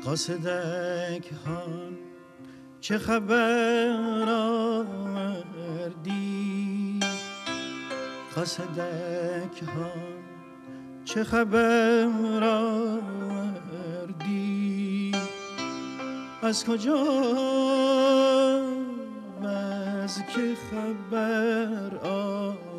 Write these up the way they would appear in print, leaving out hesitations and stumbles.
قاصدک هان چه خبر آوردی؟ قاصدک هان چه خبر آوردی؟ از کجا و از که خبر آوردی؟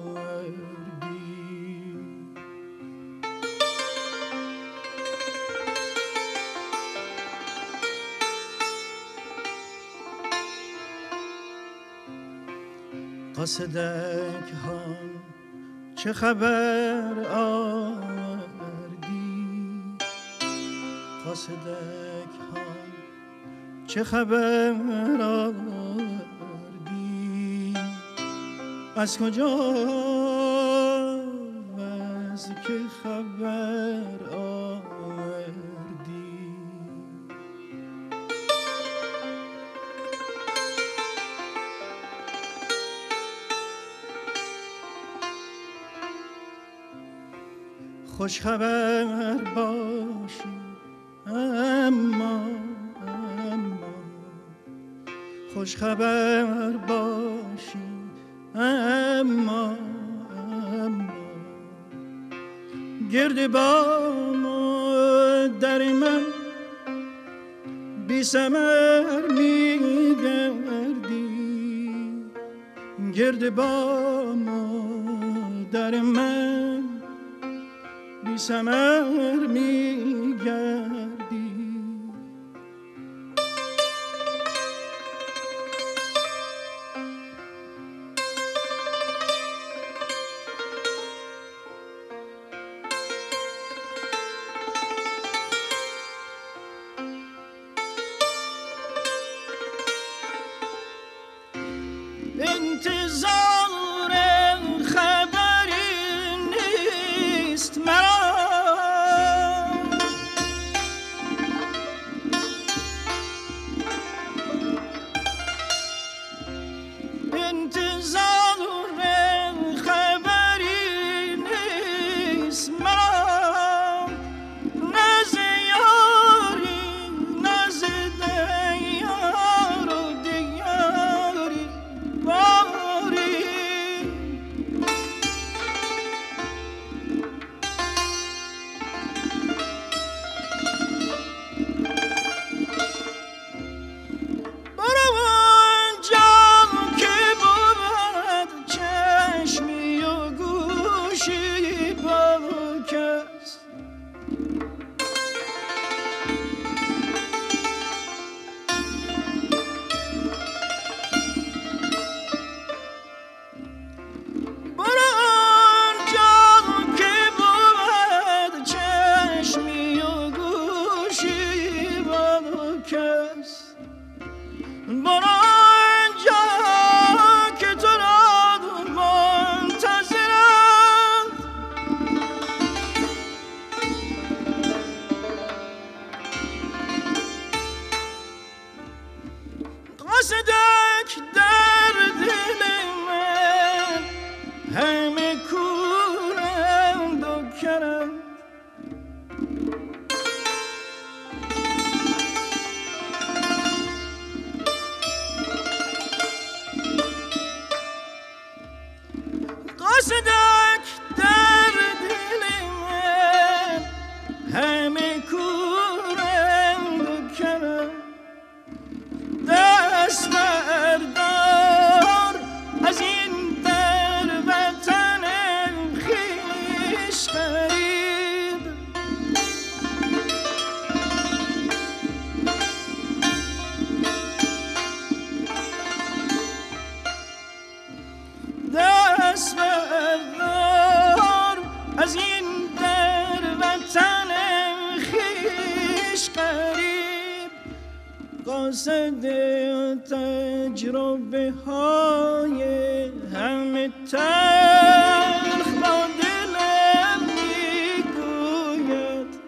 قاصدک هان چه خبر آوردی؟ قاصدک هان چه خبر آوردی؟ از کجا و از که خبر آوردی؟ خوش خبر باشی اما خوش خبر باشی اما گرد بام در من بی ثمر می گردی. گرد بام در من بی ثمر می گردی. انتظار خبری نیست مرا، انتظار خبری نیست مرا. نز یاری نز دیار و دیاری باری. برو آنجا که بود چشمی و گوشی با کس. برو آنجا که بود چشمی و گوشی با کس. برو آنجا که تو را منتظرند. قاصدک در دل من همه کورند و کرند. قاصدک در دل من همه کورند و کرند. دست بردار از این در وطن خویش غریب. دست بردار از این در وطن خویش غریب. قاصد تجربه های همه تلخ با دلم میگوید.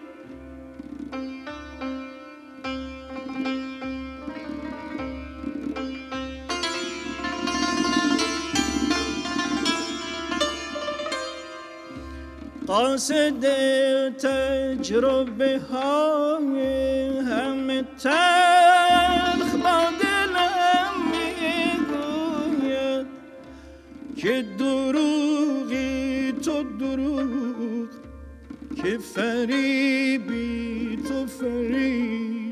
قاصد تجربه های همه تلخ با دلم میگوید که دروغی تو دروغ، که فریبی تو فریب.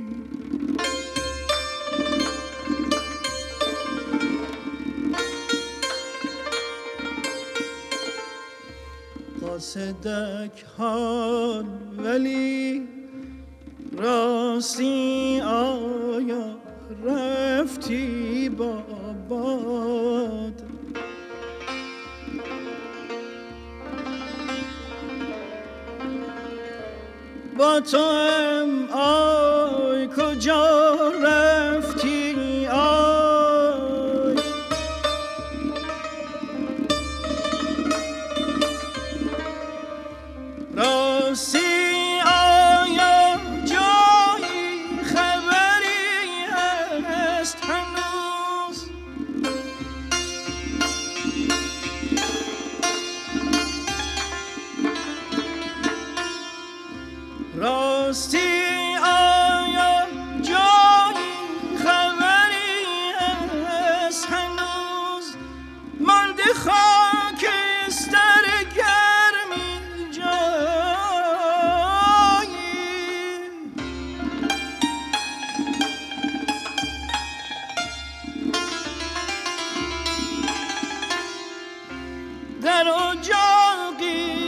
قاصدک حال ولی راستی آیا رفتی با باد؟ با تو هم آی کجا رفتی آی؟ راستی آیا جایی خبری هست هنوز؟ راستی آیا جایی خبری هست هنوز؟ مانده خاکستر گرمی جایی؟ در اجاقی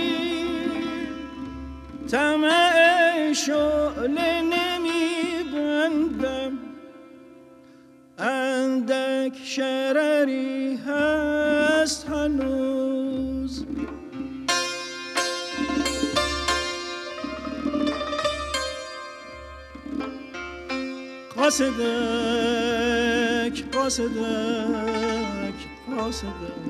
طمع شعله نمی بندم، اندک شرری هست هنوز. قاصدک قاصدک قاصدک